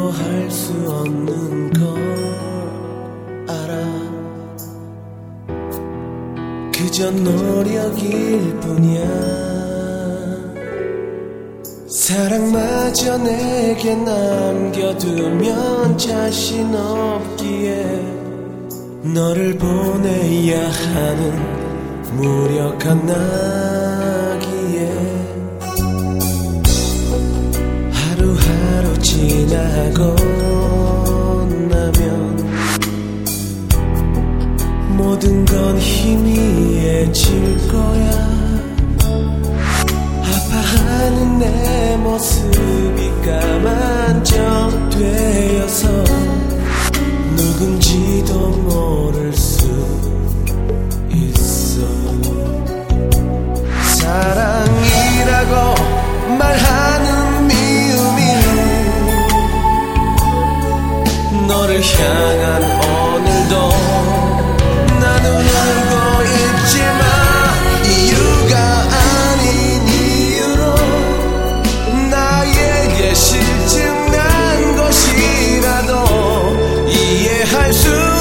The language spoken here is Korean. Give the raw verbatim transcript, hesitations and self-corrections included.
위로할 수 없는 걸 알아. 그저 노력일 뿐이야. 사랑마저 내게 남겨두면 자신 없기에 너를 보내야 하는 무력한 나기에 하루하루 지나고 나면 모든 건 희미해질 거야. 아파하는 내 모습이 까만 점 되어서 누군지도 모를 수 있어. 사랑이라고 말하는 미움이 너를 향한 오늘도 나는 알고 있지만 이유가 아닌 이유로 나에게 실증난 것이라도 이해할 수